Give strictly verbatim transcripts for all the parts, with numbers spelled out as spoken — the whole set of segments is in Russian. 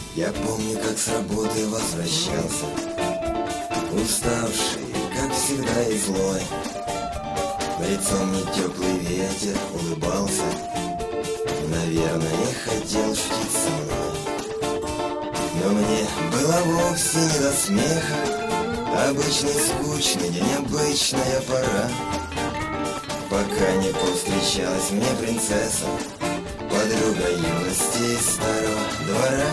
Я помню, как с работы возвращался, уставший, как всегда, и злой. Лицом мне теплый ветер улыбался, наверное, хотел шутить со мной. Но мне было вовсе не до смеха. Обычный скучный день, обычная пора, пока не повстречалась мне принцесса, подруга юности из старого двора.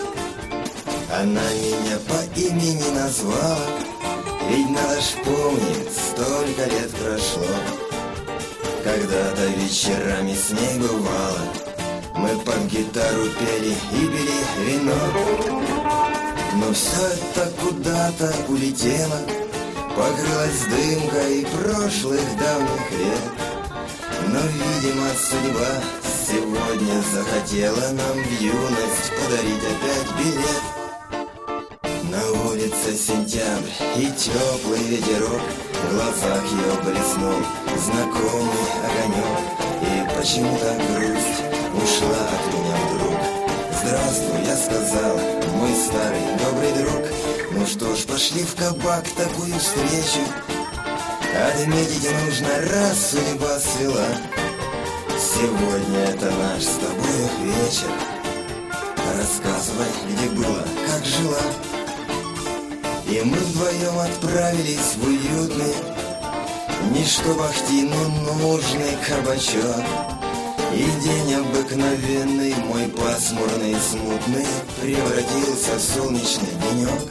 Она меня по имени назвала, ведь надо ж помнить, столько лет прошло. Когда-то вечерами с ней бывало, мы под гитару пели и пили вино. Но все это куда-то улетело, покрылось дымкой прошлых давних лет. Но, видимо, судьба сегодня захотела нам в юность подарить опять билет. На улице сентябрь и теплый ветерок, в глазах ее блеснул знакомый огонек. И почему-то грусть ушла от меня вдруг. Здравствуй, я сказал, мой старый добрый друг. Ну что ж, пошли в кабак такую встречу отметить нужно, раз судьба свела. Сегодня это наш с тобою вечер. Рассказывай, где было, как жила. И мы вдвоем отправились в уютный, не что ахти, но нужный кабачок. И день обыкновенный, мой пасмурный и смутный, превратился в солнечный денек.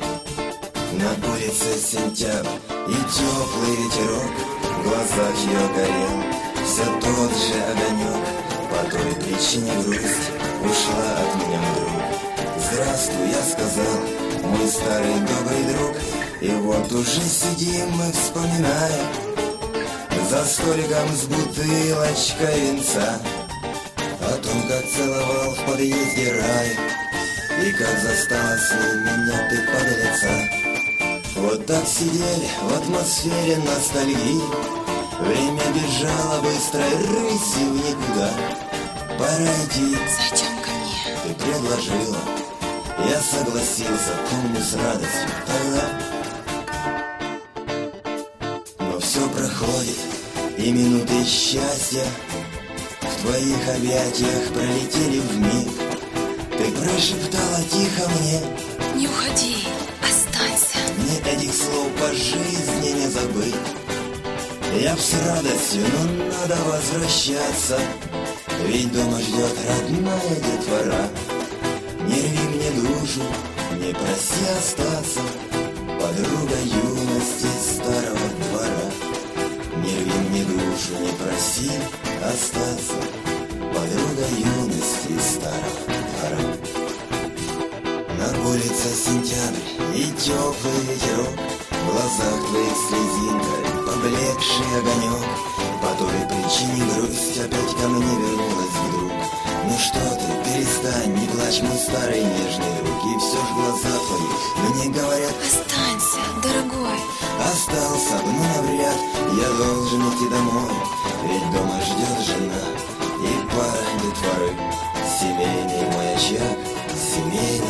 На улице сентябрь и теплый ветерок, в глазах ее горел все тот же огонек. По той причине грусть ушла от меня вдруг. Здравствуй, я сказал, мой старый добрый друг. И вот уже сидим мы, вспоминая, за столиком с бутылочкой винца, о том, как целовал в подъезде рая, и как застала с ней меня ты подлеца. Вот так сидели в атмосфере ностальгии, время бежало быстрой рысью в никуда. Пора идти, зайдем ко мне. ты предложила, я согласился, помню с радостью тогда. Но все проходит, и минуты счастья в твоих объятиях пролетели вмиг. Ты прошептала тихо мне: не уходи, останься. Мне этих слов по жизни не забыть. Я б с радостью, но надо возвращаться, ведь дома ждет родная детвора. Не рви мне душу, не проси остаться, подруга юности старого двора. Не рви мне душу, не проси остаться, подруга юности старого двора. На улице сентябрь и теплый ветерок, в глазах твоих слезинка, поблекший огонек. По той причине грусть опять ко мне вернулась вдруг. Ну что ты, перестань, не плачь, мой старый нежный друг. И все ж глаза твои мне говорят: останься, дорогой. Остался бы, но навряд я должен идти домой, ведь дома ждет жена и пара детворы. Семейный мой очаг, семейный